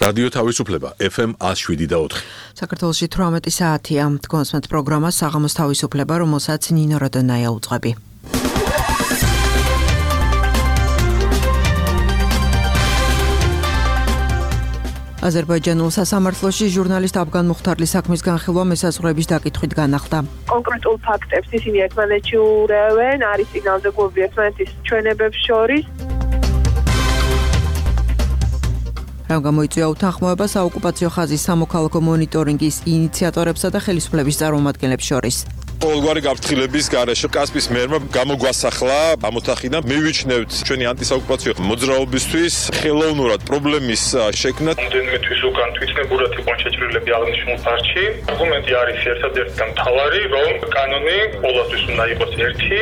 რადიო თავისუფლება FM 107.4. საქართველოში 18 საათია. კონსმეთ პროგრამა საღამოს თავისუფლება, რომელსაც ნინო როდონაია უძღვები. აზერბაიჯანულ სასამართლოში ჟურნალისტ აფგან მუხთარლის საქმის განხილვა მესაზღვრების დაკითხვით განახლდა. კონკრეტულ ფაქტებს ისინი ერთმანეთში ურევენ, არის წინააღმდეგობები ერთმანეთის ჩვენებებს შორის. რა გამოიწვია უთანხმოება საოკუპაციო ხაზის სამოქალაქო მონიტორინგის ინიციატორებსა და ხელისუფლების წარმომადგენლებს შორის. Ყოველგვარი გაფრთხილების გარეშე კასპის მერმა გამოგვასახლა ამოთახინა მივიჩნევთ ჩვენი ანტისაოკუპაციო მოძრაობისთვის ხელოვნურად პრობლემის შექმნა. რამდენიმე თვის უკან თვითნებურად იყვნენ შეჭრილები აღნიშნულ ფაქტში. არგუმენტი არის ერთადერთი და მთავარი, რომ კანონი ყოველთვის უნდა იყოს ერთი.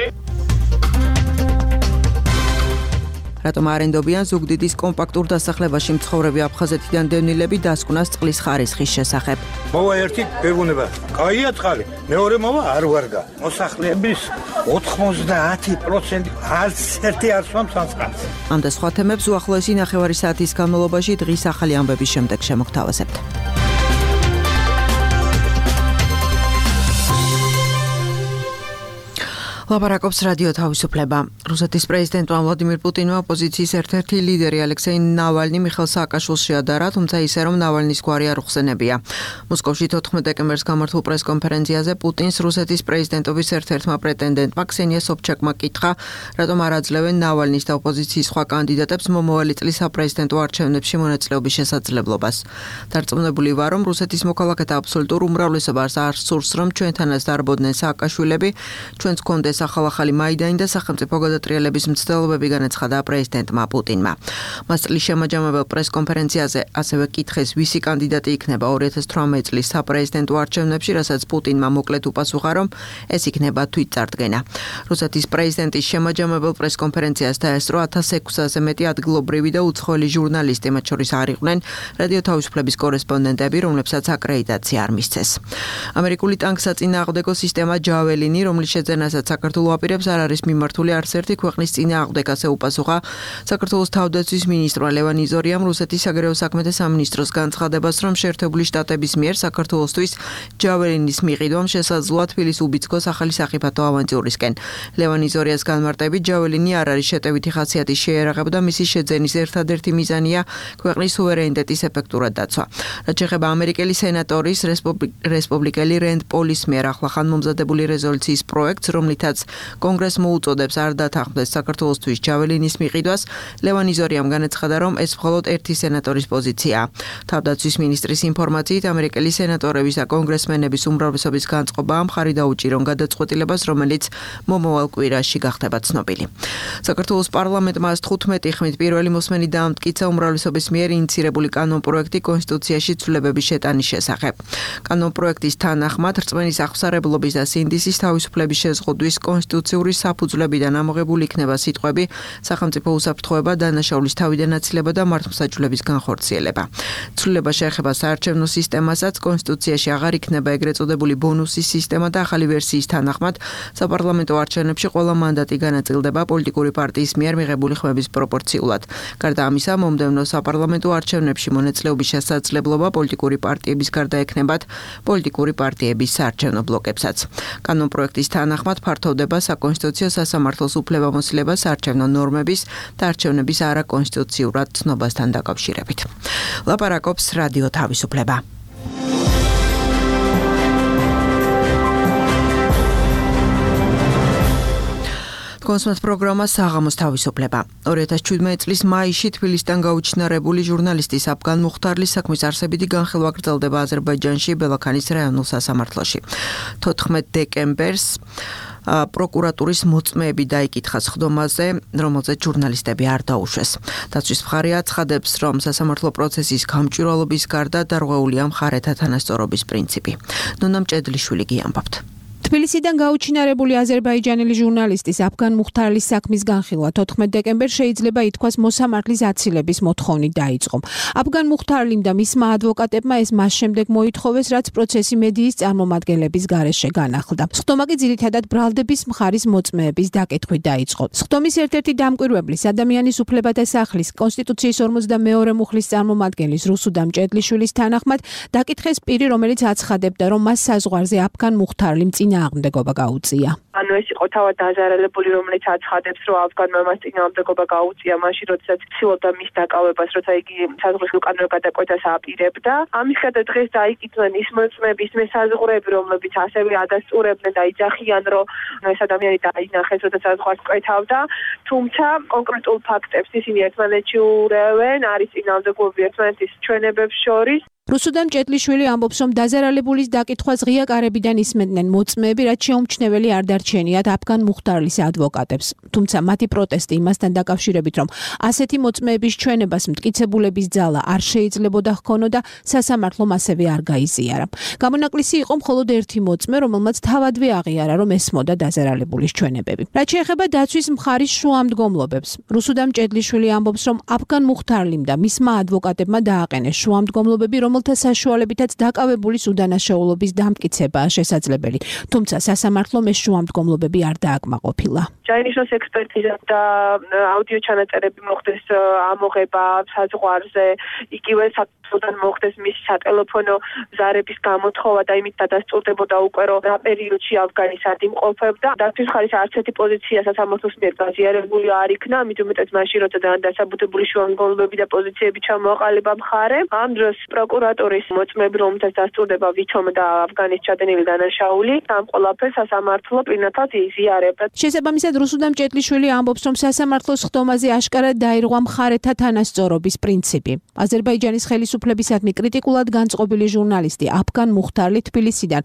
რატომ არენდობიან ზუგდიდის კომპაქტურ დასახლებაში მცხოვრები აფხაზეთიდან დევნილები დასკვნას წყლის ხარისხის შესახებ. მოვა ერთი ბებუნება, კაია წყალი, მეორე მოვა არ ვარგა. მოსახლეების 90% არც ერთი არ სვამს წყალს. ამ და სხვა თემებს უახლოესი ნახევარი საათის განმავლობაში დღის ახალი ამბების შემდეგ შემოგთავაზებთ. ლაპარაკობს რადიო თავისუფლება. რუსეთის პრეზიდენტმა ვლადიმირ პუტინმა ოპოზიციის ერთ-ერთი ლიდერი ალექსეი ნავალნი მიხეილ სააკაშვილს შეადარა, თუმცა ისე რომ ნავალნის გვარი არ უხსენებია. მოსკოვში 14 დეკემბერს გამართულ პრესკონფერენციაზე პუტინს რუსეთის პრეზიდენტობის ერთ-ერთმა პრეტენდენტმა ქსენია სობჩაკმა კითხა, რატომ არ აძლევენ ნავალნის და ოპოზიციის სხვა კანდიდატებს მომავალი წლის საპრეზიდენტო არჩევნებში მონაწილეობის შესაძლებლობას. დარწმუნებული ვარ, რომ რუსეთის მოქალაქეთა აბსოლუტურ უმრავლესობას არ სურს, რომ ჩვენთანაც დარბოდნენ სააკაშვილები, ჩვენც გქონდეს ახალ-ახალი მაიდანი და სახელმწიფო გადატრიალების მცდელობები განაცხადა პრეზიდენტმა პუტინმა. მას წლის შემაჯამებელ პრესკონფერენციაზე ასევე კითხეს, ვისი კანდიდატი იქნება 2018 წლის საპრეზიდენტო არჩევნებში, რასაც პუტინმა მოკლედ უპასუხა, რომ ეს იქნება თვითწარდგენა. რუსეთის პრეზიდენტის შემაჯამებელ პრესკონფერენციას დაესწრო 1600-ზე მეტი ადგილობრივი და უცხოელი ჟურნალისტი, მათ შორის არ იყვნენ რადიო თავისუფლების კორესპონდენტები, რომლებსაც აკრედიტაცია არ მისცეს. ამერიკული ტანკსაწინააღმდეგო სისტემა ჯაველინი, რომლის შეძენასაც საქართველოს აპირებს არ არის მიმართული არც ერთი ქვეყნის წინააღმდეგ, ასე უპასუხა საქართველოს თავდაცვის მინისტრმა ლევან იზორიამ რუსეთის საგარეო საქმეთა სამინისტროს განცხადებას, რომ შეერთებული შტატების მიერ საქართველოსთვის ჯაველინის მიყიდვამ შესაძლოა თბილის უბიცქოს ახალი სახიფათო ავანტიურისკენ. ლევან იზორიას განმარტებით, ჯაველინი არ არის შეტევითი ხასიათის შეიარაღება და მისი შეძენის ერთადერთი მიზანია ქვეყნის სუვერენიტეტის ეფექტურად დაცვა. რაც შეეხება ამერიკელი სენატორის რესპუბლიკელი რენდ პოლის მიერ ახლახან მომზადებული რეზოლუციის პროექტს, რომლითაც კონგრესს მოუწოდებს არ დათანხმდეს საქართველოსთვის ჯაველინის მიყიდვას, ლევან იზორიამ განაცხადა, რომ ეს მხოლოდ ერთი სენატორის პოზიციაა. თავდაცვის მინისტრის ინფორმაციით, ამერიკელი სენატორების და კონგრესმენების უმრავლესობის განწყობაა მხარი დაუჭირონ გადაწყვეტილებას, რომელიც მომავალ კვირაში გახდება ცნობილი. საქართველოს პარლამენტმა 15 ხმით პირველი მოსმენი დაამტკიცა უმრავლესობის მიერ ინიცირებული კანონპროექტი კონსტიტუციაში ცვლილებების შეტანის შესახებ. კანონპროექტის თანახმად რწმენის აღსარებლობის და სინდისის თავისუფლების შეზღუდვის კონსტიტუციური საფუძვლებიდან ამოღებული იქნება სიტყვები სახელმწიფო უსაფრთხოება, დანაშაულის თავიდან აცილება და მართლმსაჯულების განხორციელება. ცვლილება შეეხება საარჩევნო სისტემასაც, კონსტიტუციაში აღარ იქნება ეგრეთ წოდებული ბონუსის სისტემა და ახალი ვერსიის თანახმად საპარლამენტო არჩევნებში ყველა მანდატი განაწილდება პოლიტიკური პარტიის მიერ მიღებული ხმების პროპორციულად. გარდა ამისა, მომდევნო საპარლამენტო არჩევნებში მონაწილეობის შესაძლებლობა პოლიტიკური პარტიების გარდა ექნებათ პოლიტიკური პარტიების საარჩევნო ბლოკებსაც. კანონპროექტის თანახმად ფართოვდება საკონსტიტუციო სასამართლოს უფლებამოსილება საარჩევნო ნორმების და არჩევნების არაკონსტიტუციურად ცნობასთან დაკავშირებით. ლაპარაკობს რადიო თავისუფლება. კონსმეთ პროგრამა საღამოს თავისუფლება. 2017 წლის მაისში თბილისიდან გაუჩინარებული ჟურნალისტის აფგან მუხთარლის საქმის არსებითი განხილვა გრძელდება აზერბაიჯანში ბელაქანის რაიონულ სასამართლოში. 14 დეკემბერს პროკურატურის მოწმეები დაიკითხა სხდომაზე, რომელზეც ჟურნალისტები არ დაუშვეს. დაცვის მხარე აცხადებს, რომ სასამართლო პროცესის გამჭვირვალობის გარდა დარღვეულია მხარეთა თანასწორობის პრინციპი. ნონა მჭედლიშვილი გიამბობთ. თბილისიდან გაუჩინარებული აზერბაიჯანელი ჟურნალისტის აფგან მუხთარლის საქმის განხილვა 14 დეკემბერს შეიძლება ითქვას მოსამართლის აცილების მოთხოვნით დაიწყო. აფგან მუხთარლიმ და მისმა ადვოკატებმა ეს მას შემდეგ მოითხოვეს, რაც პროცესი მედიის წარმომადგენლების გარეშე განახლდა. სხდომა კი ძირითადად ბრალდების მხარის მოწმეების დაკითხვით დაიწყო. სხდომის ერთ-ერთი დამკვირვებლის ადამიანის უფლებათა სახლის კონსტიტუციის 42 მუხლის წარმომადგენლის რუსუდამ ჭედლიშვილის თანახმად დაკითხეს პირი, რომელიც აცხადებდა, რომ მას საზღვარზე აფგან მუხთარლიმ წინააღმდეგობა გაუწია. ანუ ეს იყო თავად დაზარალებული, რომელიც აცხადებს, რომ აფგანმა მას წინააღმდეგობა გაუწია მაშინ, როდესაც ცდილობდა მის დაკავებას, როცა იგი საზღვრის უკანონო გადაკვეთას აპირებდა. ამის გარდა დღეს დაიკიდნენ ის მოწმეების მესაზღვრეები, რომლებიც ასევე ადასტურებდნენ და იძახიან, რომ ეს ადამიანი დაინახეს, როცა საზღვარს კვეთავდა. თუმცა კონკრეტულ ფაქტებს ისინი ერთმანეთში ურევენ, არის წინააღმდეგობები ერთმანეთის ჩვენებებს შორის. რუსუდამ ჭედლიშვილი ამბობს, რომ დაზარალებულის დაკითხვას ღია კარებიდან ისმენდნენ მოწმეები, რაც შეუმჩნეველი არ დარჩენიათ აფგან მუხთარლის ადვოკატებს. თუმცა მათი პროტესტი იმასთან დაკავშირებით, რომ ასეთი მოწმეების ჩვენებას მტკიცებულების ძალა არ შეიძლებოდა ჰქონოდა, სასამართლომ ასევე არ გაიზიარა. გამონაკლისი იყო მხოლოდ ერთი მოწმე, რომელმაც თავადვე აღიარა, რომ ესმოდა დაზარალებულის ჩვენებები. რაც შეეხება დაცვის მხარის შუამდგომლობებს, რუსუდამ ჭედლიშვილი ამბობს, რომ აფგან მუხთარლიმ და მისმა ადვოკატებმა დააყენეს შუამდგომლობები, რომელთა საშუალებითაც დაკავებულის უდანაშაულობის დამტკიცებაა შესაძლებელი. თუმცა სასამართლომ ეს შუამდგომლობები არ დააკმაყოფილა. ჩაინიშნოს ექსპერტიზა და აუდიო ჩანაწერები მოხდეს ამოღება საზღვარზე, იგივე საქართველოსთან მოხდეს მისი სატელეფონო ზარების გამოთხოვა და იმით დადასტურდებოდა უკვე, რომ რა პერიოდში აფგანის ადიმყოფებდა. დაცვის მხარის არც ერთი პოზიცია სასამართლოს მიერ გაზიარებული არ იქნა, ამით უმეტეს მაშინ, როცა დასაბუთებული შუამდგომლობები და პოზიციები ჩამოაყალიბა მხარემ. ამ დროს პროკურატურის მოწმეები, რომელთაც დასტურდება ვითომ და აფგანის ჩადენილი დანაშაული, ამ ყველაფერს სასამართლო პირნათად იზიარებდა. შესაბამისად, რუსუდამ ჭედლიშვილი ამბობს, რომ სასამართლოს ხდომაზე აშკარად დაირღვა მხარეთა თანასწორობის პრინციპი. აზერბაიჯანის ხელისუფლებისადმი კრიტიკულად განწყობილი ჟურნალისტი აფგან მუხთარლი თბილისიდან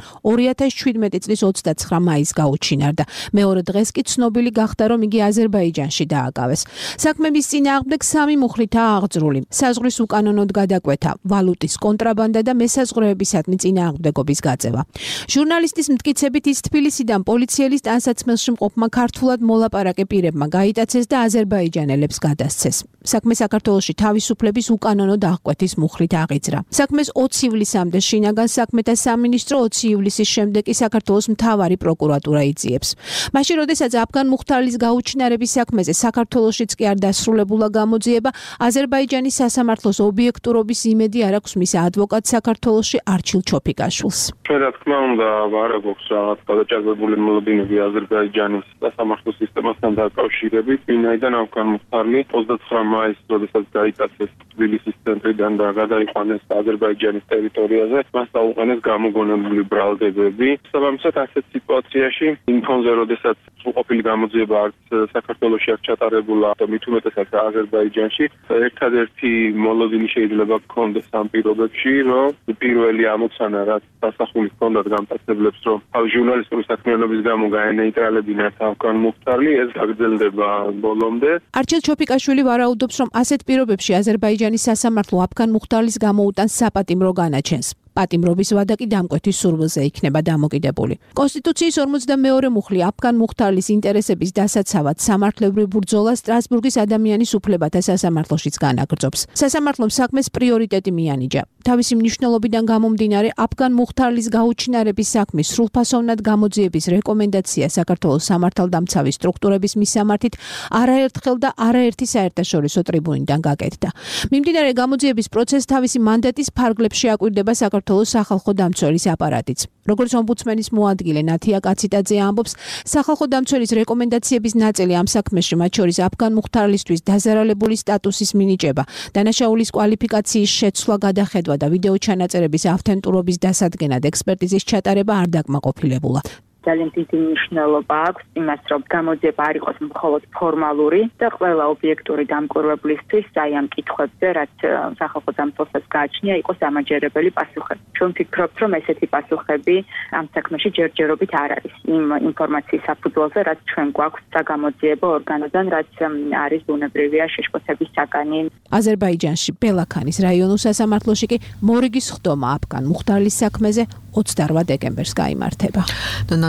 2017 წლის 29 მაისს გაუჩინარდა. მეორე დღეს კი ცნობილი გახდა, რომ იგი აზერბაიჯანში დააკავეს. საქმების წინააღმდეგ 3 მუხლითაა აღძრული. საზღვრის უკანონოდ გადაკვეთა, ვალუტის კონტრაბანდა და მესაზღვრეებისადმი წინააღმდეგობის გაწევა. ჟურნალისტის მტკიცებით ის თბილისიდან პოლიციელის ტანსაცმელში მყოფმა ქართულად მოლაპარაკე პირებმა გაიტაცეს და აზერბაიჯანელებს გადასცეს. საქმე საქართველოში თავისუფლების უკანონო დაღკვეთის მუხლით აღიძრა. საქმეს 20 ივლისამდე შინაგან საქმეთა სამინისტრო, 20 ივლისის შემდეგ კი საქართველოს მთავარი პროკურატურა იძიებს. მაშინ, როდესაც აფგან მუხთარლის გაუჩინარების საქმეზე საქართველოშიც კი არ დასრულებულა გამოძიება, აზერბაიჯანის სასამართლოს ობიექტურობის იმედი არ აქვს მის ადვოკატ საქართველოში არჩილ ჩოფიკაშვილს. ჩვენ რა თქმა უნდა არ აქვს რაღაც გადაჭარბებული მოლოდინები აზერბაიჯანის სასამართლო სისტემასთან დაკავშირებით, ვინაიდან აფგან მუხთარლი 29 მაისს, როდესაც გაიტაცეს თბილისის ცენტრიდან და გადაიყვანეს აზერბაიჯანის ტერიტორიაზე, მას დაუყენეს გამოგონებული ბრალდებები. საბამისად, ასეთ სიტუაციაში იმ ფონზე, როდესაც სრულყოფილი გამოძიება არც საქართველოში არ ჩატარებულა და მით უმეტესად აზერბაიჯანში, ერთადერთი მოლოდინი შეიძლება გქონდეს ამ პირობებში, რომ პირველი ამოცანა, რაც დასახული ჰქონდათ გამტაცებლებს, რომ ჟურნალისტური საქმიანობის გამო გაენეიტრალებინათ აფგან მუხთარლი, ეს გაგრძელდება ბოლომდე. არჩილ ჩოფიკაშვილი ვარაუდობს, რომ ასეთ პირობებში აზერბაიჯანის სასამართლო აფგან მუხთარლის გამოუტანს საპატიმრო განაჩენს. პატიმრობის ვადა კი დამკვეთის სურვილზე იქნება დამოკიდებული. კონსტიტუციის 42 მუხლი აფგან მუხთარლის ინტერესების დასაცავად სამართლებრივ ბრძოლას სტრასბურგის ადამიანის უფლებათა სასამართლოშიც განაგრძობს. სასამართლომ საქმეს პრიორიტეტი მიანიჭა. თავისი მნიშვნელობიდან გამომდინარე, აფგან მუხთარლის გაუჩინარების საქმის სრულფასოვნად გამოძიების რეკომენდაცია საქართველოს სამართალდამცავი სტრუქტურების მისამართით არაერთხელ და არაერთი საერთაშორისო ტრიბუნიდან გაკეთდა. მიმდინარე გამოძიების პროცესს თავისი მანდატის ფარგლებში აკვირდება საქართველოს სახალხო დამცველის აპარატიც. როგორც ომბუდსმენის მოადგილე ნათია კაციტაძე ამბობს, სახალხო დამცველის რეკომენდაციების ნაწილი ამ საქმეში, მათ შორის აფგან მუხთარლისთვის დაზარალებული სტატუსის მინიჭება, დანაშაულის კვალიფიკაციის შეცვლა, გადახედვა და ვიდეო ჩანაწერების ავთენტურობის დასადგენად ექსპერტიზის ჩატარება არ დაკმაყოფილებულა. ძალიან დიდი მნიშვნელობა აქვს იმას, რომ გამოძიება არ იყოს მხოლოდ ფორმალური და ყველა ობიექტური დამკვირვებლისთვის აი ამ კითხვებზე, რაც სახალხო დამცველსაც გააჩნია, იყოს ამაჯერებელი პასუხები. ჩვენ ვფიქრობთ, რომ ესეთი პასუხები ამ საქმეში ჯერჯერობით არ არის იმ ინფორმაციის საფუძველზე, რაც ჩვენ გვაქვს საგამოძიებო ორგანოდან, რაც არის ბუნებრივია შეშფოთების საგანი. აზერბაიჯანში ბელაქანის რაიონულ სასამართლოში კი მორიგის ხდომა აფგან მუხთარლის საქმეზე 28 დეკემბერს გაიმართება.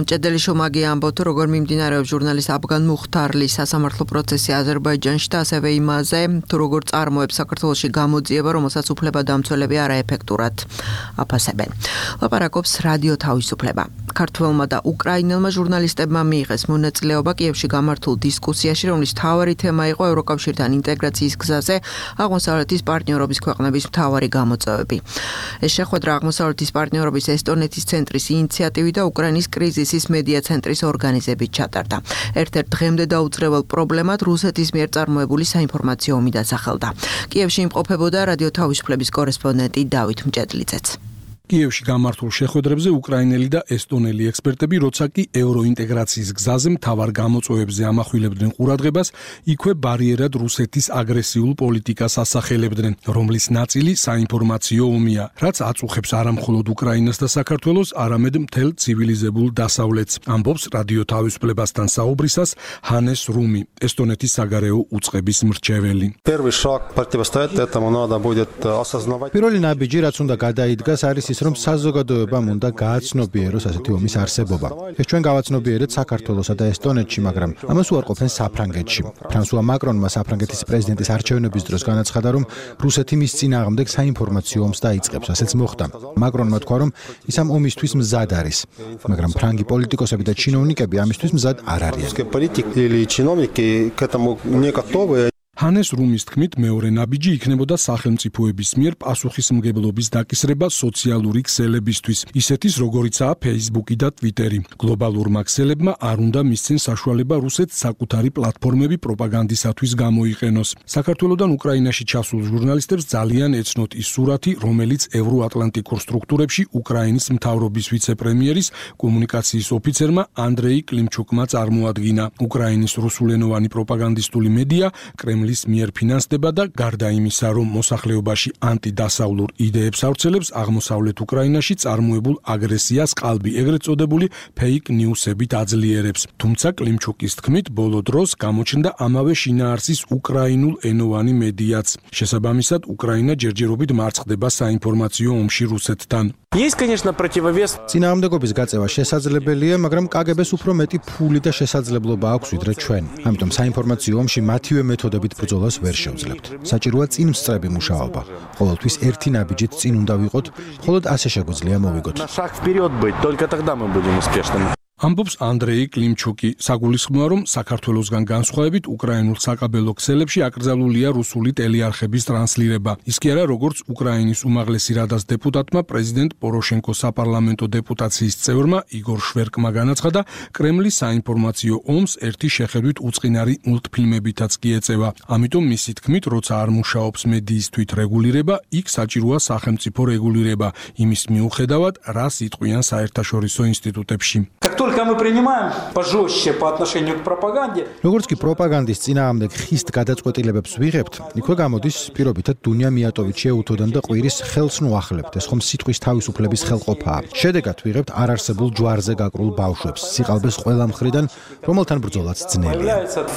მჭედელი შომაგი ამბობს, როგორ მიმდინარეობს ჟურნალისტ აფგან მუხთარლის სასამართლო პროცესი აზერბაიჯანში და ასევე იმაზე, თუ როგორ წარმოებს საქართველოში გამოძიება, რომელსაც უფლებადამცველები არაეფექტურად აფასებენ. ლაპარაკობს რადიო თავისუფლება. ქართველმა და უკრაინელმა ჟურნალისტებმა მიიღეს მონაწილეობა კიევში გამართულ დისკუსიაში, რომლის მთავარი თემა იყო ევროკავშირთან ინტეგრაციის გზაზე აღმოსავლეთის პარტნიორობის ქვეყნების მთავარი გამოწვევები. ეს შეხვედრა აღმოსავლეთის პარტნიორობის ესტონეთის ცენტრის ინიციატივით და უკრაინის კრიზისის მედია ცენტრის ორგანიზებით ჩატარდა. ერთ-ერთ დღემდე დაუძრებელ პრობლემად რუსეთის მიერ წარმოებული საინფორმაციო ომი დასახელდა. კიევში იმყოფებოდა რადიო თავისუფლების კორესპონდენტი დავით მჭედლიძეც. კიევში გამართულ შეხვედრებზე უკრაინელი და ესტონელი ექსპერტები, როცა კი ევროინტეგრაციის გზაზე მთავარ გამოწვევებზე ამახვილებდნენ ყურადღებას, იქვე ბარიერად რუსეთის აგრესიულ პოლიტიკას ასახელებდნენ, რომლის ნაწილი საინფორმაციო ომია, რაც აწუხებს არამხოლოდ უკრაინას და საქართველოს, არამედ მთელ ცივილიზებულ დასავლეთს. ამბობს რადიო თავისუფლებასთან საუბრისას ჰანეს რუმი, ესტონეთის საგარეო უწყების მრჩეველი. პირველი ნაბიჯი, რაც უნდა გადაიდგას, არის რომ საზოგადოებამ უნდა გააცნობიეროს ასეთი ომის არსებობა. ეს ჩვენ გავაცნობიერეთ საქართველოსა და ესტონეთში, მაგრამ ამას უარყოფენ საფრანგეთში. ფრანსუა მაკრონმა საფრანგეთის პრეზიდენტის არჩევნების დროს განაცხადა, რომ რუსეთი მის წინააღმდეგ საინფორმაციო ომს დაიწყებს, ასეც მოხდა. მაკრონმა თქვა, რომ ის ამ ომისთვის მზად არის, მაგრამ ფრანგი პოლიტიკოსები და ჩინოვნიკები ამისთვის მზად არ არიან. ჰანეს რუმის თქმით, მეორე ნაბიჯი იქნებოდა სახელმწიფოების მიერ პასუხისმგებლობის დაკისრება სოციალური ქსელებისთვის, ისეთის როგორიცაა Facebook და Twitter-ი. გლობალურმა ქსელებმა არ უნდა მისცენ საშუალება რუსეთს საკუთარი პლატფორმები პროპაგანდისათვის გამოიყენოს. საქართველოდან უკრაინაში ჩასულ ჟურნალისტებს ძალიან ეცნოთ ის სურათი, რომელიც ევროატლანტიკურ სტრუქტურებში უკრაინის მთავრობის ვიცე-პრემიერის კომუნიკაციის ოფიცერმა ანდრეი კლიმჩუკმა წარმოადგინა. უკრაინის რუსულენოვანი პროპაგანდისტული მედია კრემლის მიერ ფინანსდება და გარდა იმისა, რომ მოსახლეობაში ანტიდასავლურ იდეებს ავრცელებს, აღმოსავლეთ უკრაინაში წარმოებულ აგრესიას ყალბი, ეგრეთ წოდებული fake news-ებით აძლიერებს. თუმცა კლიმჩუკის თქმით, ბოლო დროს გამოჩნდა ამავე შინაარსის უკრაინულ ენოვანი მედიაც. შესაბამისად, უკრაინა ჯერჯერობით მარცხდება საინფორმაციო ომში რუსეთთან. წინააღმდეგობის გაწევა შესაძლებელია, მაგრამ კგბ-ს უფრო მეტი ფული და შესაძლებლობა აქვს ვიდრე ჩვენ. ამიტომ საინფორმაციო ომში მათივე მეთოდებით ბრძოლას ვერ შევძლებთ. საჭიროა წინმსწრები მუშაობა. ყოველთვის ერთი ნაბიჯით წინ უნდა ვიყოთ, მხოლოდ ასე შეგვიძლია მოვიგოთ. ამბობს ანდრეი კლიმჩუკი. საგულისხმოა, რომ საქართველოსგან განსხვავებით უკრაინულ საკაბელო ქსელებში აკრძალულია რუსული ტელეარხების ტრანსლირება. ის კი არა, როგორც უკრაინის უმაღლესი რადას დეპუტატმა, პრეზიდენტ პოროშენკოს საპარლამენტო დეპუტაციის წევრმა იგორ შვერკმა განაცხადა, კრემლის საინფორმაციო ომს ერთი შეხედვით უწყინარი მულტფილმებითაც კი ეწევა. ამიტომ მისი თქმით, როცა არ მუშაობს მედიის თვითრეგულირება, იქ საჭიროა სახელმწიფო რეგულირება, იმის მიუხედავად, რას იტყვიან საერთაშორისო ინსტიტუტებში. როგორც კი პროპაგანდის წინააღმდეგ ხისტ გადაწყვეტილებებს ვიღებთ, იქვე გამოდის პირობითად დუნია მიატოვიჩი ეუთოდან და ყვირის ხელს ნუახლებთ. ეს ხომ სიტყვის თავისუფლების ხელყოფაა. შედეგად ვიღებთ არარსებულ ჯვარზე გაკრულ ბავშვებს, სიყალბეს ყველა მხრიდან, რომელთან ბრძოლაც ძნელია.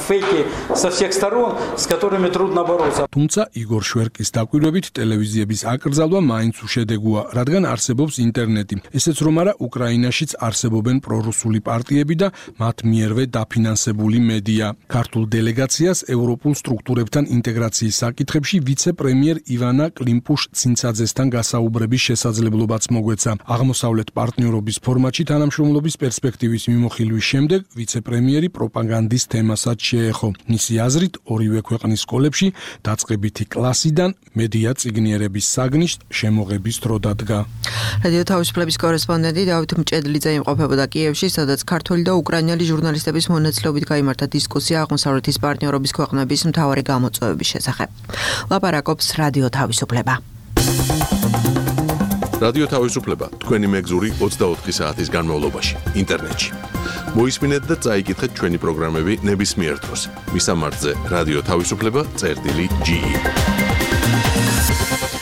თუმცა იგორ შვერკის დაკვირვებით ტელევიზიების აკრძალვა მაინც უშედეგოა, რადგან არსებობს ინტერნეტი. ესეც რომ არა, უკრაინაშიც არსებობენ პრორუსული პარტიები და მათ მიერვე დაფინანსებული მედია. ქართულ დელეგაციას ევროპულ სტრუქტურებთან ინტეგრაციის საკითხებში ვიცე-პრემიერ ივანა კლიმპუშ-ცინცაძესთან გასაუბრების შესაძლებლობაც მოგვეცა. აღმოსავლეთ პარტნიორობის ფორმატში თანამშრომლობის პერსპექტივის მიმოხილვის შემდეგ ვიცე-პრემიერი პროპაგანდის თემასაც შეეხო. მისი აზრით, ორივე ქვეყნის სკოლებში დაწყებითი კლასიდან მედია წიგნიერების საგნის შემოღების დრო დადგა. რადიო თავისუფლების კორესპონდენტი დავით მჭედლიძე იმყოფებოდა კიევში, სადაც ქართველი და უკრაინელი ჟურნალისტების მონაწილეობით გაიმართა დისკუსია აღმოსავლეთის პარტნიორობის ქვეყნების მთავარი გამოწვევების შესახებ. ლაპარაკობს რადიო თავისუფლება. რადიო თავისუფლება თქვენი მეგზური 24 საათის განმავლობაში ინტერნეტში. მოისმინეთ და წაიკითხეთ ჩვენი პროგრამები ნებისმიერ დროს. მისამართზე რადიო თავისუფლება.ge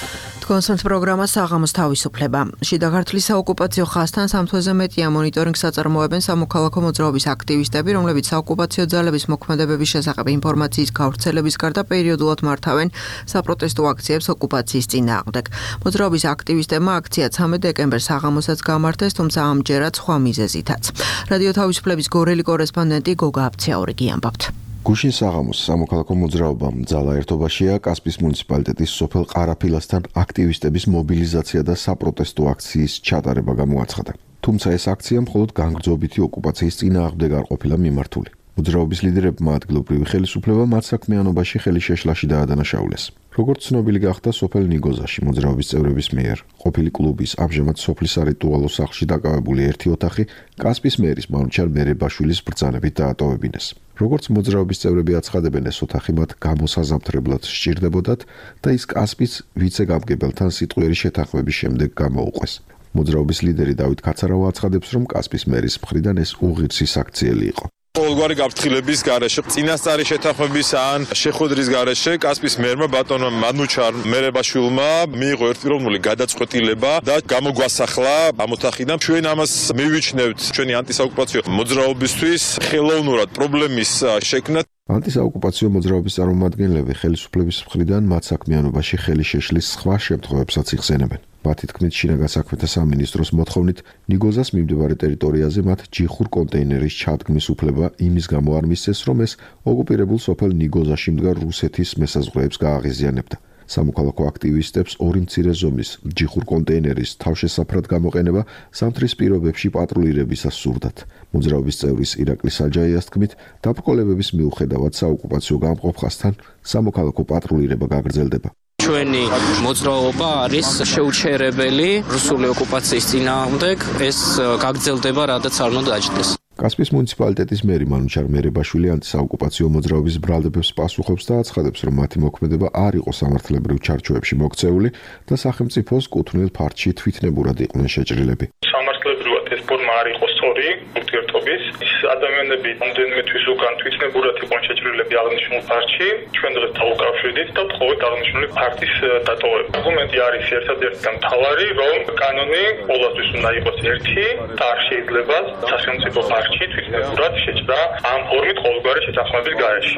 კონსულტ პროგრამა საღამოს თავისუფლება. შიდა ქართლის საოკუპაციო ხაზთან სამთვეზე მეტია მონიტორინგს აწარმოებენ სამოქალაქო მოძრაობის აქტივისტები, რომლებიც საოკუპაციო ძალების მოქმედებების შესახებ ინფორმაციის გავრცელების გარდა პერიოდულად მართავენ საპროტესტო აქციებს ოკუპაციის წინააღმდეგ. მოძრაობის აქტივისტებმა აქცია 13 დეკემბერს საღამოსაც გამართეს, თუმცა ამჯერად სხვა მიზეზითაც. რადიო თავისუფლების გორელი კორესპონდენტი გოგა აფციაურიგი ამბობთ. გუშინ საღამოს სამოქალაქო მოძრაობამ ძალა ერთობაშია კასპის მუნიციპალიტეტის სოფელ ყარაფილასთან აქტივისტების მობილიზაცია და საპროტესტო აქციის ჩატარება გამოაცხადა. თუმცა ეს აქცია მხოლოდ განგრძობითი ოკუპაციის წინააღმდეგ არ ყოფილა მიმართული. მოძრაობის ლიდერებმა ადგილობრივი ხელისუფლება მათ საქმიანობაში ხელი შეშლაში დაადანაშაულეს. როგორც ცნობილი გახდა სოფელ ნიგოზაში მოძრაობის წევრების მიერ, ყოფილი კლუბის ამჟამად სოფლის სარიტუალო სახლში დაკავებული ერთი ოთახი კასპის მერის მანუჩარ მერებაშვილის ბრძანებით დაატოვებინეს. როგორც მოძრაობის წევრები აცხადებენ, ეს ოთახი მათ გამოსაზამთრებლად სჭირდებოდათ და ის კასპის ვიცე-გამგებელთან სიტყვიერი შეთანხმების შემდეგ გამოუყვეს. მოძრაობის ლიდერი დავით კაცარავა აცხადებს, რომ კასპის მერის მხრიდან ეს უღირსი საქციელი იყო. ყოველგვარი გაფრთხილების გარეშე, წინასწარი შეთანხმების ან შეხვედრის გარეშე კასპის მერმა ბატონო მანუჩარ მერებაშვილმა მიიღო ერთდროული გადაწყვეტილება და გამოგვასახლა ამ ოთახიდან. ჩვენ ამას მივიჩნევთ ჩვენი ანტისაოკუპაციო მოძრაობისთვის ხელოვნურად პრობლემის შექმნა. ანტისაოკუპაციო მოძრაობის წარმომადგენლები ხელისუფლების მხრიდან მათ საქმიანობაში ხელი შეშლის სხვა შემთხვევებსაც იხსენებენ. მათი თქმით, შინაგან საქმეთა სამინისტროს მოთხოვნით ნიგოზას მიმდებარე ტერიტორიაზე მათ ჯიხურ კონტეინერის ჩადგმის უფლება იმის გამო არ მისცეს, რომ ეს ოკუპირებულ სოფელ ნიგოზაში მდგარ რუსეთის მესაზღვრეებს გააღიზიანებდა. სამოქალაქო აქტივისტებს ორი მცირე ზომის ჯიხურ კონტეინერის თავშესაფრად გამოყენება ზამთრის პირობებში პატრულირებისას სურდათ. მოძრაობის წევრის ირაკლი საჯაიას თქმით, დაბრკოლებების მიუხედავად საოკუპაციო გამყოფ ხაზთან სამოქალაქო პატრულირება გაგრძელდება. ჩვენი მოძრაობა არის შეუჩერებელი რუსული ოკუპაციის წინააღმდეგ, ეს გაგრძელდება, რადგან არ უნდა დაჯდეს. კასპის მუნიციპალიტეტის მერი მანუჩარ მერებაშვილი ანტისაოკუპაციო მოძრაობის ბრალდებებს პასუხობს და აცხადებს, რომ მათი მოქმედება არ იყო სამართლებრივ ჩარჩოებში მოქცეული და სახელმწიფოს კუთვნილ ფარდში თვითნებურად იყვნენ შეჭრილები. სამართლებრივად ეს ფორმა არ იყო სწორი ურთიერთობის. ის ადამიანები რამდენიმე თვის უკან თვითნებურად იყვნენ შეჭრილები აღნიშნულ ფარდში. ჩვენ დღეს დავუკავშირდით და ვთხოვეთ აღნიშნული ფარდის დატოვება. არგუმენტი არის ერთადერთი და მთავარი, რომ კანონი ყოველთვის უნდა იყოს ერთი და არ შეიძლება სახელმწიფო თვითნებურად შეჭრა ამ ფორმით ყოველგვარი შეთანხმების გარეშე.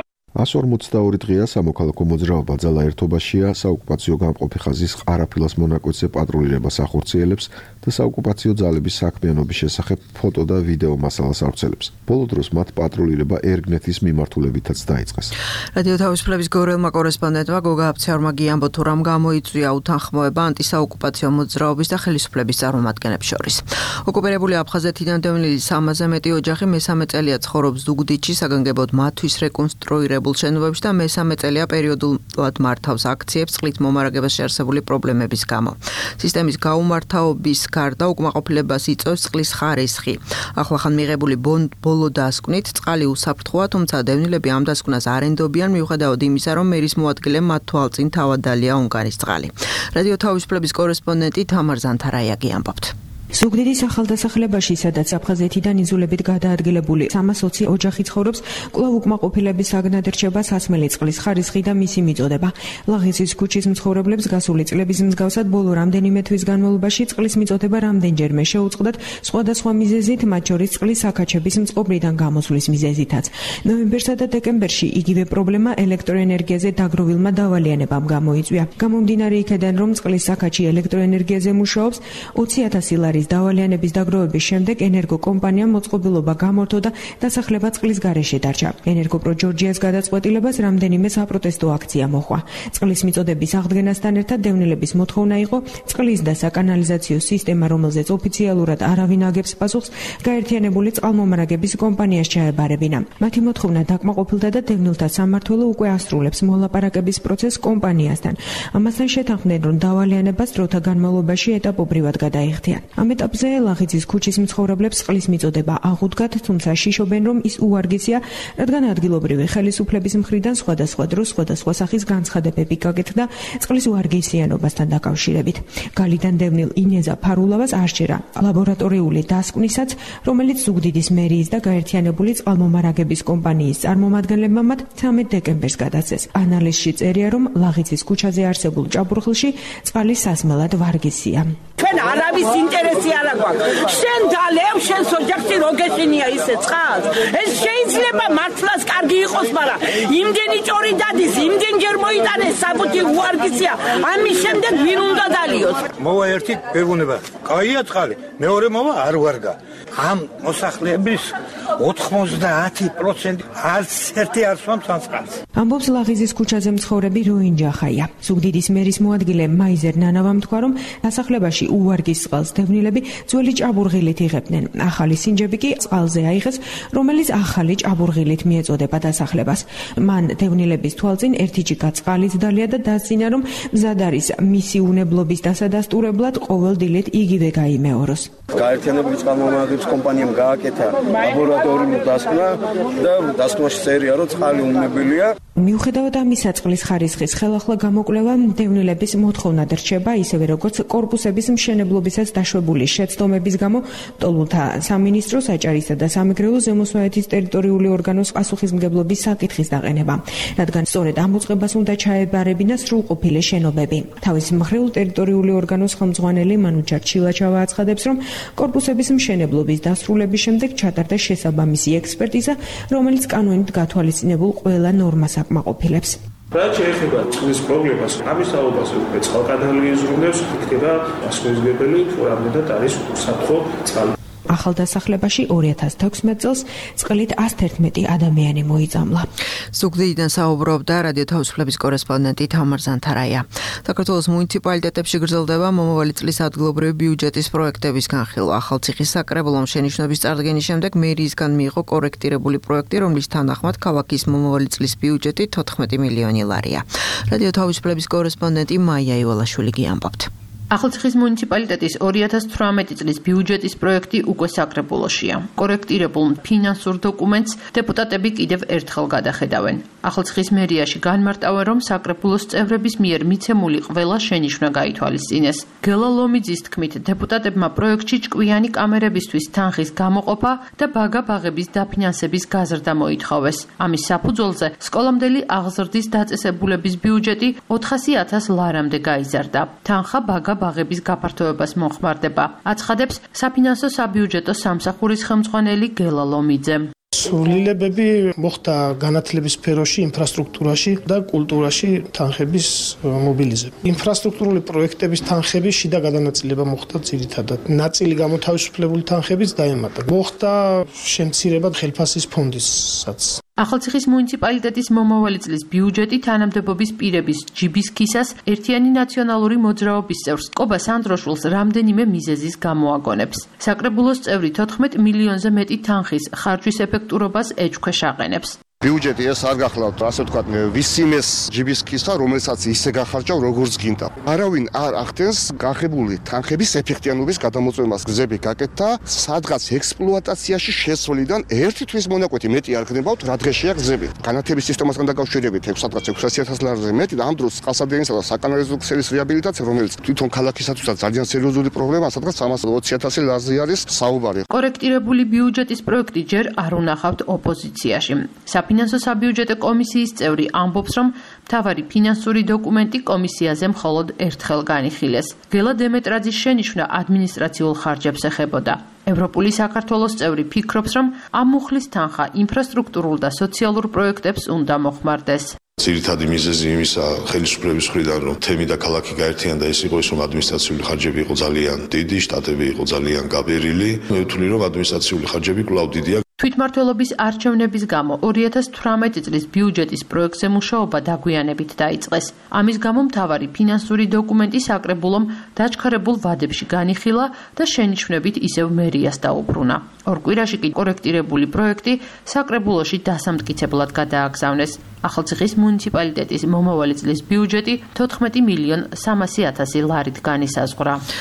142 დღეა სამოქალაქო მოძრაობა ძალა ერთობაშია საოკუპაციო გამყოფი ხაზის ყარაფილას მონაკვეთზე პატრულირებას ახორციელებს და საოკუპაციო ძალების საქმიანობის შესახებ ფოტო და ვიდეო მასალას ავრცელებს. ბოლო დროს მათ პატრულირება ერგნეთის მიმართულებითაც დაიწყეს. რადიო თავისუფლების გორელმა კორესპონდენტმა გოგა აფციაურმა გიამბო, თუ რამ გამოიწვია უთანხმოება ანტისაოკუპაციო მოძრაობის და ხელისუფლების წარმომადგენლებს შორის. ოკუპირებული აფხაზეთიდან დევნილი 300-ზე მეტი ოჯახი მესამე წელია ცხოვრობს ზუგდიდში საგანგებოდ მათთვის რეკონსტრუირებულ შენობებში და მესამე წელია პერიოდულად მართავს აქციებს წყლით მომარაგებას შეარსებული პრობლემების გამო. სისტემის გაუმართავობის გარდა უკმაყოფილებას იწვევს წყლის ხარისხი. ახლახან მიღებული ბოლო დასკვნით წყალი უსაფრთხოა, თუმცა დევნილები ამ დასკვნას არ ენდობიან, მიუხედავად იმისა, რომ მერის მოადგილემ მათ თვალწინ თავად დალია უნგარის წყალი. რადიო თავისუფლების კორესპონდენტი თამარ ზანთარაიაგი ამბობთ. ზუგდიდის ახალდასახლებაში, სადაც აფხაზეთიდან იზოლებით გადაადგილებული 320 ოჯახი ცხოვრობს, კვლავ უკმაყოფილების საგნად რჩება სასმელი წყლის ხარისხი და მისი მიწოდება. ლაღისის ქუჩის მცხოვრებლებს გასული წლების მსგავსად ბოლო რამდენიმე თვის განმავლობაში წყლის მიწოდება რამდენჯერმე შეუწყდათ სხვადასხვა მიზეზით, მათ შორის წყლის საქაჩების მწყობრიდან გამოსვლის მიზეზითაც. ნოემბერსა და დეკემბერში იგივე პრობლემა ელექტროენერგიაზე დაგროვილმა დავალიანებამ გამოიწვია. გამომდინარე იქედან, რომ წყლის საქაჩი ელექტროენერგიაზე მუშაობს, 20,000 ლარი დავალიანების დაგროვების შემდეგ ენერგოკომპანიამ მოწყობილობა გამორთო და დასახლება წყლის გარეშე დარჩა. ენერგოპრო ჯორჯიას გადაწყვეტილებას რამდენიმე საპროტესტო აქცია მოჰყვა. წყლის მიწოდების აღდგენასთან ერთად დევნილების მოთხოვნა იყო წყლის და საკანალიზაციო სისტემა, რომელზეც ოფიციალურად არავინ აგებს პასუხს, გაერთიანებული წყალმომარაგების კომპანიას ჩაებარებინა. მათი მოთხოვნა დაკმაყოფილდა და დევნილთა სამმართველო უკვე ასრულებს მოლაპარაკების პროცესს კომპანიასთან. ამასთან შეთანხმდნენ, რომ დავალიანებას დროთა განმავლობაში ეტაპობრივად გადაეხდიან. ამ ეტაპზე ლაღიძის ქუჩის მცხოვრებლებს წყლის მიწოდება აღუდგათ, თუმცა შიშობენ, რომ ის უარგისია, რადგან ადგილობრივი ხელისუფლების მხრიდან სხვადასხვა დროს სხვადასხვა სახის განცხადებები გაკეთდა წყლის უარგისიანობასთან დაკავშირებით. გალიდან დევნილ ინეზა ფარულავას არჩერა ლაბორატორიული დასკვნისაც, რომელიც ზუგდიდის მერიის და გაერთიანებული წყალმომარაგების კომპანიის წარმომადგენლებმა მათ 13 დეკემბერს გადაწეს. ანალიზში წერია, რომ ლაღიძის ქუჩაზე არსებულ ჭაბურღილში წყალის სასმელად ვარგისია. ჩვენ არავის ინტერესი არ აქვს. შენ დალევ, შენ ოჯახში როგეშინია ისე წყალს. ეს შეიძლება მართლაც კარგი იყოს, მაგრამ იმდენი ჭორი დადის, იმდენჯერ მოიტანეს საბუთი უარგისია. ამის შემდეგ ვინ უნდა დალიოს? მოვა ერთი გეუბნება. კაია წყალი, მეორე მოვა არ ვარგა. ამ მოსახლეების 90% არც ერთი არ სვამს წყალს. ამბობს ლაღიძის ქუჩაზე მცხოვრები როინ ჯახაია. ზუგდიდის მერის მოადგილე მაიზერ ნანავამ თქვა, რომ დასახლებაში უვარგის წყალს დევნილები ძველი ჭაბურღილით იღებდნენ. ახალი სინჯები კი წყალზე აიღეს, რომელიც ახალი ჭაბურღილით მიეწოდება დასახლებას. მან დევნილების თვალწინ ერთი ჯიკა წყალით დალია და დასძინა, რომ მზად არის მისი უნებლობის დასადასტურებლად ყოველ დილით იგივე გაიმეოროს. გაერთიანებული წყალმომარაგების კომპანიამ გააკეთა ლაბორატორიული დასკვნა და დასკვნაში წერია, რომ წყალი უნებელია. მიუხედავად ამისა, წყლის ხარისხის ხელახლა გამოკვლევა დევნილების მოთხოვნად რჩება, ისევე როგორც კორპუსების მშენებლობისას დაშვებული შეცდომების გამო მტოლულთა სამინისტრო საჭარისა და სამეგრელო ზემოსვანეთის ტერიტორიული ორგანოს პასუხისმგებლობის საკითხის დაყენება, რადგან სწორედ ამ მოწყებას უნდა ჩაებარებინა სრულყოფილი შენობები. თავის მხრივ ტერიტორიული ორგანოს ხელმძღვანელი მანუჩარ ჩილაჩავა აცხადებს, რომ კორპუსების მშენებლობის დასრულების შემდეგ ჩატარდა შესაბამისი ექსპერტიზა, რომელიც კანონით გათვალისწინებულ ყველა ნორმას აკმაყოფილებს. რაც შეეხება წყლის პრობლემას, ამის საუბარზე უკვე წყალკანალი იზრუნებს, იქნება პასუხისმგებელი, თუ რამდენად არის უსაფრთხო წყალი. ახალ დასახლებაში 2016 წელს წყლით 111 ადამიანი მოიწამლა. ზუგდიდიდან საუბრობდა რადიო თავისუფლების კორესპონდენტი თამარ ზანთარაია. საქართველოს მუნიციპალიტეტებში გრძელდება მომავალი წლის ადგილობრივი ბიუჯეტის პროექტების განხილვა. ახალციხის საკრებულომ შენიშვნების წარდგენის შემდეგ მერიისგან მიიღო კორექტირებული პროექტი, რომლის თანახმად ქალაქის მომავალი წლის ბიუჯეტი 14 მილიონი ლარია. რადიო თავისუფლების კორესპონდენტი მაია ივალაშვილი გიამბობთ. ახალციხის მუნიციპალიტეტის 2018 წლის ბიუჯეტის პროექტი უკვე საკრებულოშია. კორექტირებულ ფინანსურ დოკუმენტს დეპუტატები კიდევ ერთხელ გადახედავენ. ახალციხის მერიაში განმარტავენ, რომ საკრებულოს წევრების მიერ მიცემული ყველა შენიშვნა გაითვალისწინეს. გელა ლომიძის თქმით, დეპუტატებმა პროექტში ჭკვიანი კამერებისთვის თანხის გამოყოფა და ბაგა-ბაღების დაფინანსების გაზრდა მოითხოვეს. ამის საფუძველზე სკოლამდელი აღზრდის დაწესებულების ბიუჯეტი 400,000 ლარამდე გაიზარდა. თანხა ბაგა-ბაღების გაფართოებას მოხმარდება. აცხადებს საფინანსო საბიუჯეტო სამსახურის ხელმძღვანელი გელა ლომიძე. სრულილებები მოხდა განათლების სფეროში, ინფრასტრუქტურაში და კულტურაში თანხების მობილიზება. ინფრასტრუქტურული პროექტების თანხების შიდა გადანაწილება მოხდა ძირითადად. ნაწილი გამოთავისუფლებული თანხების დაემატა. მოხდა შემცირება ხელფასის ფონდისაც. ახალციხის მუნიციპალიტეტის მომავალი წლის ბიუჯეტი თანამდებობის პირების ჯიბის ქისას ერთიანი ნაციონალური მოძრაობის წევრს კობას ანდროშულს რამდენიმე მიზეზის გამო აგონებს. საკრებულოს წევრი 14 მილიონზე მეტი თანხის ხარჯვის ეფექტურობას ეჭქვეშ აყენებს. ბიუჯეტი ეს არ გახლავთ, ასე ვთქვათ, ვისიმეს ჯიბის ქისა, რომელსაც ისე გახარჯავ, როგორც გინდა. არავინ არ ახდენს გახებული თანხების ეფექტიანობის გადამოწმებას. გზები გაკეთდა, სადღაც ექსპლუატაციაში შესვლიდან ერთი თვის მონაკვეთი მეტი არ გნებავთ, რა დღეშია გზები. განათლების სისტემასთან დაკავშირებით 600,000 ლარზე მეტი და ამ დროს წყალსადენისა და საკანალიზაციო ქსელის რეაბილიტაცია, რომელიც თვითონ ქალაქისათვისაც ძალიან სერიოზული პრობლემაა, სადღაც 320,000 ლარზე არის საუბარი. კორექტირებული ბიუჯეტის პროექტი ჯერ არ უნახავთ ოპოზიციაში. საფინანსო საბიუჯეტო კომისიის წევრი ამბობს, რომ მთავარი ფინანსური დოკუმენტი კომისიაზე მხოლოდ ერთხელ განიხილეს. გელა დემეტრაძის შენიშვნა ადმინისტრაციულ ხარჯებს ეხებოდა. ევროპული საქართველოს წევრი ფიქრობს, რომ ამ მუხლის თანხა ინფრასტრუქტურულ და სოციალურ პროექტებს უნდა მოხმარდეს. ძირითადი მიზეზი იმისა ხელისუფლების მხრიდან, რომ თემი და ქალაქი გაერთიანდა, ეს იყო ის, რომ ადმინისტრაციული ხარჯები იყო ძალიან დიდი, შტატები იყო ძალიან გაბერილი. მე ვთვლი, რომ ადმინისტრაციული ხარჯები კვლავ დიდია. თვითმმართველობის არჩევნების გამო 2018 წლის ბიუჯეტის პროექტზე მუშაობა დაგვიანებით დაიწყეს. ამის გამო მთავარი ფინანსური დოკუმენტი საკრებულომ დაჩქარებულ ვადებში განიხილა და შენიშვნებით ისევ მერიას დაუბრუნა. ორ კვირაში კი კორექტირებული პროექტი საკრებულოში დასამტკიცებლად გადააგზავნეს. ახალციხის მუნიციპალიტეტის მომავალი წლის ბიუჯეტი 14 მილიონ 300,000 ლარით განისაზღვრა.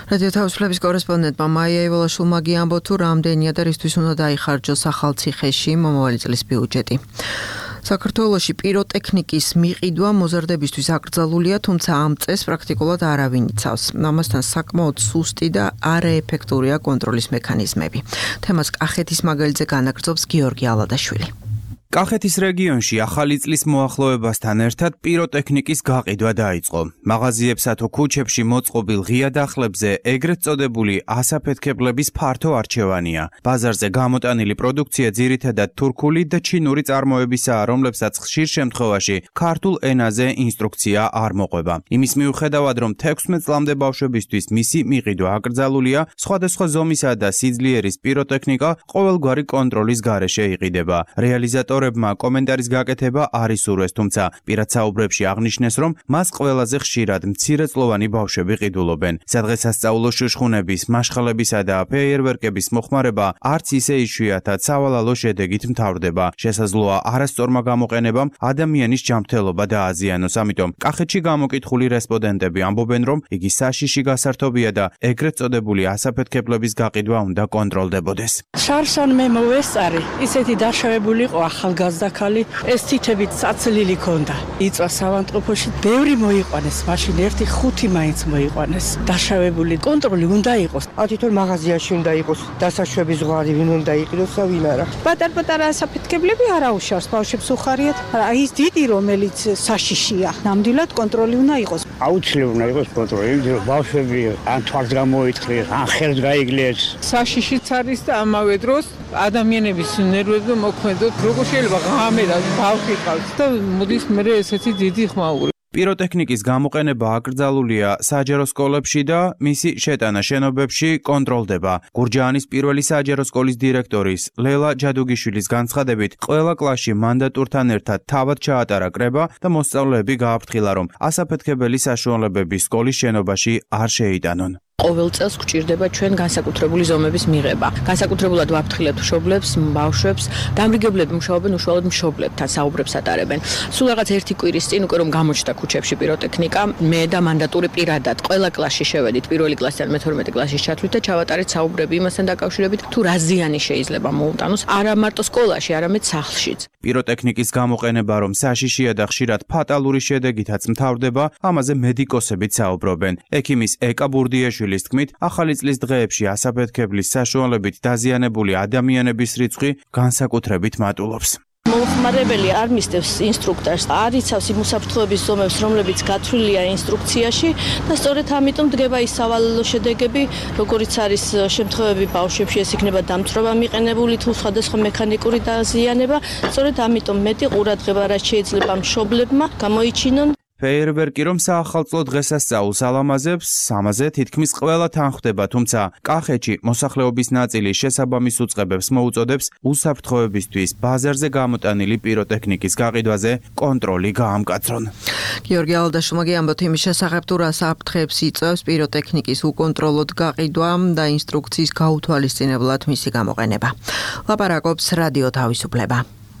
რადიო თავისუფლების კორესპონდენტმა მაია ივალაშვილმა გიამბო თუ რამდენია და რისთვის უნდა დაიხარჯოს ახალციხეში მომავალი წლის ბიუჯეტი. საქართველოში პიროტექნიკის მიყიდვა მოზარდებისთვის აკრძალულია, თუმცა ამ წესს პრაქტიკულად არავინ იცავს. ამასთან საკმაოდ სუსტი და არაეფექტურია კონტროლის მექანიზმები. თემას კახეთის მაგალითზე განაგრძობს გიორგი ალადაშვილი. კახეთის რეგიონში ახალი წლის მოახლოებასთან ერთად პიროტექნიკის გაყიდვა დაიწყო. მაღაზიებსა თუ ქუჩებში მოწყობილ ღია დახლებზე ეგრეთ წოდებული ასაფეთქებლების ფართო არჩევანია. ბაზარზე გამოტანილი პროდუქცია ძირითადად თურქული და ჩინური წარმოებისაა, რომლებსაც ხშირ შემთხვევაში ქართულ ენაზე ინსტრუქცია არ მოყვება. იმის მიუხედავად, რომ 16 წლამდე ბავშვებისთვის მისი მიყიდვა აკრძალულია, სხვადასხვა ზომისა და სიძლიერის პიროტექნიკა ყოველგვარი კონტროლის გარეშე იყიდება. რეალიზატორებმა კომენტარის გაკეთება არ ისურვეს, თუმცა პირად საუბრებში აღნიშნეს, რომ მას ყველაზე ხშირად მცირეწლოვანი ბავშვები ყიდულობენ. სადღესასწაულო შუშხუნების, მაშხალებისა და ფეიერვერკების მოხმარება არც ისე იშვიათად სავალალო შედეგით მთავრდება. შესაძლოა არასწორმა გამოყენებამ ადამიანის ჯანმრთელობა დააზიანოს. ამიტომ კახეთში გამოკითხული რესპონდენტები ამბობენ, რომ იგი საშიში გასართობია და ეგრეთ წოდებული ასაფეთქებლების გაყიდვა უნდა კონტროლდებოდეს. შარშან მე მოვესწარი, ისეთი დაშავებული იყო ახალგაზრდა ქალი, ეს თითებით საცლილი ქონდა. იწვა სავანტყოფოში, ბევრი მოიყვანეს, მაშინ 1-5 მაინც მოიყვანეს. დაშავებული კონტროლი უნდა იყოს. თვითონ მაღაზიაში უნდა იყოს დასაშვების ზღვარი, ვინ უნდა იყიდოს და ვინ არა. პატარ-პატარა ასაფეთქებლები არ აუშავს, ბავშვებს უხარიათ. ის დიდი, რომელიც საშიშია, ნამდვილად კონტროლი უნდა იყოს. აუცილებლად უნდა იყოს კონტროლი, იმიტომ რომ ბავშვები ან თვალს გამოიწრეს, ან ხელს გაიგლეს. საშიშიც არის და ამავე დროს ადამიანების ნერვებზე მოქმედოთ, როგორ შეიძლება ღამერად ბავშვი ყავს და მოდის მე ესეთი დიდი ხმაური. პიროტექნიკის გამოყენება აკრძალულია საჯარო სკოლებში და მისი შეტანა შენობებში კონტროლდება. გურჯაანის პირველი საჯარო სკოლის დირექტორის ლელა ჯადუგიშვილის განცხადებით, ყველა კლასში მანდატურთან ერთად თავად ჩაატარა კრება და მოსწავლეები გააფრთხილა, რომ ასაფეთქებელი საშუალებები სკოლის შენობაში არ შეიტანონ. ყოველ წელს გვჭირდება ჩვენ განსაკუთრებული ზომების მიღება. განსაკუთრებულად ვაფრთხილებთ მშობლებს, ბავშვებს, დამრიგებლები მუშაობენ უშუალოდ მშობლებთან, საუბრებს ატარებენ. სულ რაღაც ერთი კვირის წინ უკვე რომ გამოჩნდა ქუჩებში პიროტექნიკა, მე და მანდატური პირადად ყველა კლასში შევედით, პირველი კლასიდან მე-12 კლასის ჩათვლით და ჩავატარეთ საუბრები იმასთან დაკავშირებით, თუ რა ზიანი შეიძლება მოუტანოს არა მარტო სკოლაში, არამედ სახლშიც. პიროტექნიკის გამოყენება რომ საშიშია და ხშირად ფატალური შედეგითაც მთავრდება, ამაზე მედიკოსებიც საუბრობენ. ექიმის ეკა ბურდიაშვილის თქმით, ახალი წლის დღეებში ასაფეთქებლის საშუალებით დაზიანებული ადამიანების რიცხვი განსაკუთრებით მატულობს. მომხმარებელი არ მისდევს ინსტრუქტორს, არ იცავს იმ უსაფრთხოების ზომებს, რომლებიც გათვლილია ინსტრუქციაში და სწორედ ამიტომ დგება ის სავალალო შედეგები, როგორიც არის შემთხვევები ბავშვებში, ეს იქნება დამწვრობა მიყენებული თუ სხვადასხვა მექანიკური დაზიანება, სწორედ ამიტომ მეტი ყურადღება რაც შეიძლება მშობლებმა გამოიჩინონ. ფეიერვერკი რომ საახალწლო დღესასწაულს ალამაზებს, ამაზე თითქმის ყველა თან ხვდება, თუმცა კახეთში მოსახლეობის ნაწილი შესაბამის უწყებებს მოუწოდებს უსაფრთხოებისთვის ბაზარზე გამოტანილი პიროტექნიკის გაყიდვაზე კონტროლი გაამკაცრონ. გიორგი ალადაშვილმა გიამბოთ იმის შესახებ, თუ რა საფრთხეებს იწვევს პიროტექნიკის უკონტროლოდ გაყიდვა და ინსტრუქციის გაუთვალისწინებლად მისი გამოყენება. ლაპარაკობს რადიო თავისუფლება.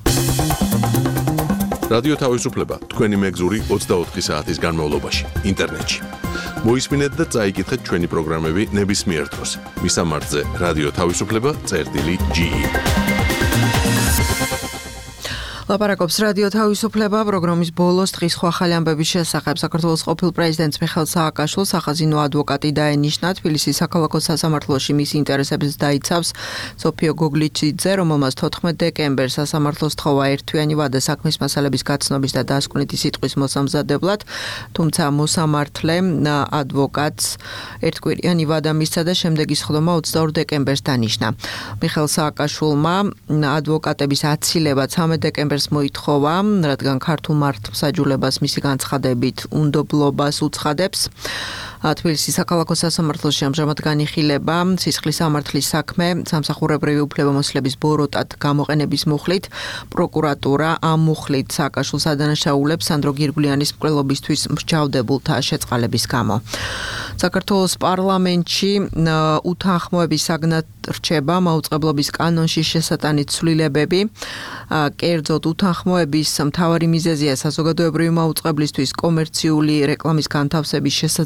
რადიო თავისუფლება თქვენი მეგზური 24 საათის განმავლობაში ინტერნეტში. მოისმინეთ და წაიკითხეთ ჩვენი პროგრამები ნებისმიერ დროს. მისამართზე რადიო თავისუფლება.ge. ლაპარაკობს რადიო თავისუფლება პროგრამის ბოლოს დღის სხვა ხალი ამბების შესახებ. საქართველოს ყოფილ პრეზიდენტს მიხეილ სააკაშვილს სახაზინო ადვოკატი დაენიშნა. თბილისის საქალაქო სასამართლოში მის ინტერესებს დაიცავს სოფიო გოგლიჩიძე, რომელმაც 14 დეკემბერს სასამართლოს თხოვა ერთთვიანი ვადა საქმის მასალების გაცნობის და დასკვნითი სიტყვის მოსამზადებლად, თუმცა მოსამართლე ადვოკატს ერთკვირიანი ვადა მისცა და შემდეგი სხდომა 22 დეკემბერს დანიშნა. მიხეილ სააკაშვილმა ადვოკატების აცილება 13 დეკემბერს მოითხოვა, რადგან ქართულ მართლმსაჯულებას მისი განცხადებით უნდობლობას უცხადებს. თბილისის საქალაქო სასამართლოში ამჟამად განიხილება სისხლის სამართლის საქმე სამსახურებრივი უფლებამოსილების ბოროტად გამოყენების მუხლით. პროკურატურა ამ მუხლით სააკაშვილს ადანაშაულებს სანდრო გირგვლიანის მკვლელობისთვის მსჯავრდებულთა შეწყალების გამო. საქართველოს პარლამენტში უთანხმოების საგნად რჩება მაუწყებლობის კანონში შესატანით ცვლილებები. კერძოდ უთანხმოების მთავარი მიზეზია საზოგადოებრივი მაუწყებლისთვის კომერციული რეკლამის განთავსების შესაძლებლობის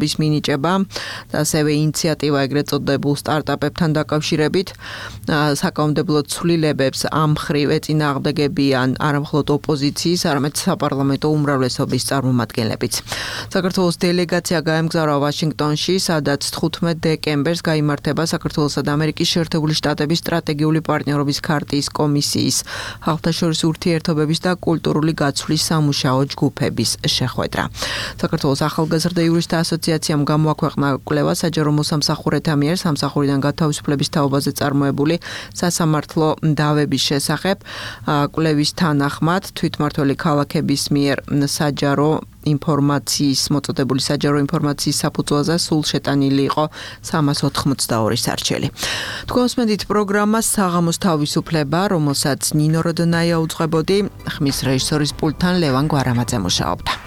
ფონდების მინიჭება და ასევე ინიციატივა ეგრეთ წოდებულ სტარტაპებთან დაკავშირებით საკანონმდებლო ცვლილებებს ამ მხრივ ეწინააღმდეგებიან არა მხოლოდ ოპოზიციის, არამედ საპარლამენტო უმრავლესობის წარმომადგენლებიც. საქართველოს დელეგაცია გაემგზავრა ვაშინგტონში, სადაც 15 დეკემბერს გაიმართება საქართველოსა და ამერიკის შეერთებული შტატების სტრატეგიული პარტნიორობის ქარტიის კომისიის, ხალხთაშორის ურთიერთობების და კულტურული გაცვლის სამუშაო ჯგუფების შეხვედრა. საქართველოს ახალგაზრდა იურისტთა ასოციაციამ გამოაქვეყნა კვლევა საჯარო მოსამსახურეთა მიერ სამსახურიდან გათავისუფლების თაობაზე წარმოებული სასამართლო დავების შესახებ. კვლევის თანახმად თვითმმართველი ქალაქების მიერ საჯარო ინფორმაციის მოწოდებული საჯარო ინფორმაციის საფუძველზე სულ შეტანილი იყო 382 სარჩელი. თქვენსმენდით პროგრამა საღამოს თავისუფლება, რომელსაც ნინო როდონაია უძღვებოდი, ხმის რეჟისორის პულტთან ლევან გვარამაძე მუშაობდა.